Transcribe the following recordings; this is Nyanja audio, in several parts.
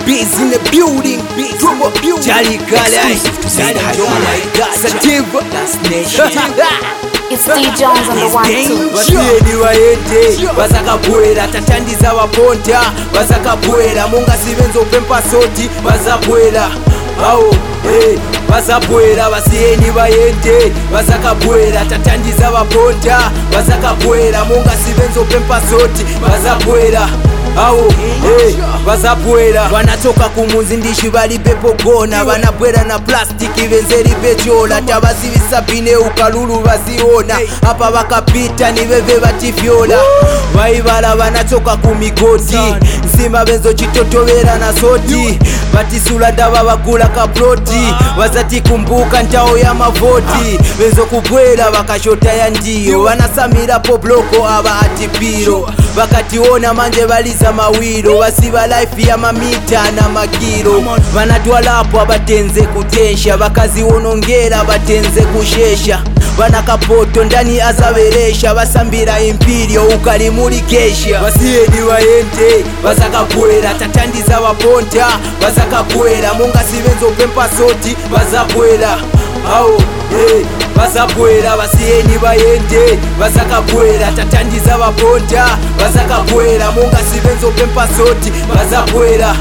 Beats in the building, Trouble Jolly Kala, Sativa, It's D Jones on the one too. Wasieni waende Wasakapuela tatandiza waponta Wasakapuela Munga sivenzo pempa soti Wasapuela Wasapuela wasieni waende Wasakapuela tatandiza waponta Wasakapuela Munga sivenzo pempa soti Wasapuela Wasapuela wanatoka kumunzi ndishi bali pepo gona wanapwela na plastiki venzeri pechola tabasivisa pine ukalulu wasiona hapa wakapita ni veve vatifyola waibala wanatoka kumigoti nsima venzo chitotovera na soti vatisula dava wakula kaploti wazati kumbuka ntao ya mavoti venzo kupwela wakashota ya ndio wanasamira po bloko ava atipiro wakationa manje valiza mawiro wasiva life ya mamita na magiro vanatwalapo abatenze kutensha vakazionongera batenze kushesha vanakapoto ndani azaveresha vasambira impirio ukalimulikesha wasieni waende vazakapuela tatandiza waponta vazakapuela munga sivenzo pempa soti vazapuela Wasapuela wasieni waende Wasakapuela tatandiza waponta Wasakapuela munga sivenzo pempa soti Wasapuela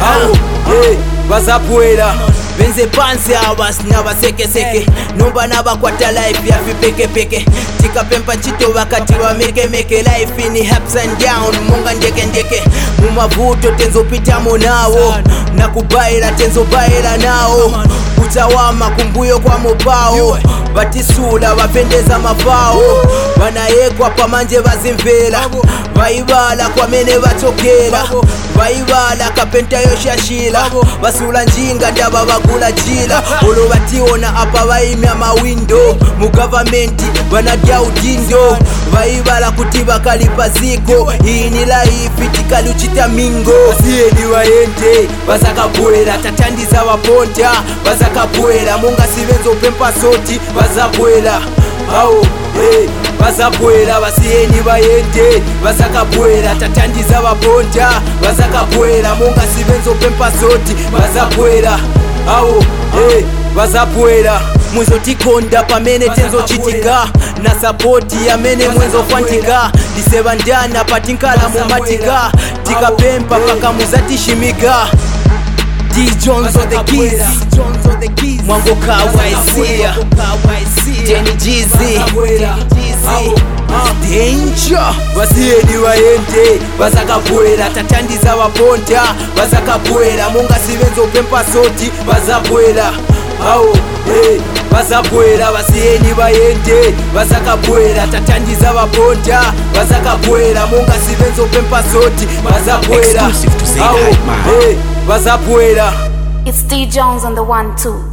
Wasapuela Venze panse awas na waseke seke Nomba na bakwata life ya vipeke peke Tika pempa chito wakati wa meke meke Life ni ups and down munga njeke njeke Mumavuto tenzo pita monao na kubaila tenzo baila nao Utawama kumbuyo kwa mopao Batisula wapendeza mafao Wanaekwa pamanje wazimvela Waibala kwa mene watokela Waibala kapenta yoshashila Basula njinga ndaba wagula jila Olo wationa apa waimya mawindo Mu governmenti wanadya udindo Waibala kutiba kalipa ziko Hii ni life itikali uchita mingo Wasieni waende Wasakapuela tatandiza waponta Wasakapuela munga sivenzo pempa soti Wasapuela Wasapuela wasieni waende Wasakapuela tatandiza waponta Wasakapuela munga sivenzo pempa soti Wasapuela Wasapuela mwenzo tikonda pamene tenzo chitika na sapoti ya mene mwenzo fantika disebandana patinkala mumatika tikapempa paka muzatishimika D Jones on the keys Mwango kawaisia Jenny Jeezy Danger wasieni waende Wasakapuela tatandiza waponta Wasakapuela munga sivenzo pempa soti Wasapuela Wasapuela wasieni waende Wasakapuela tatandiza waponta Wasakapuela munga sivenzo pempa soti Wasapuela Wasapuela It's D Jones on the one too.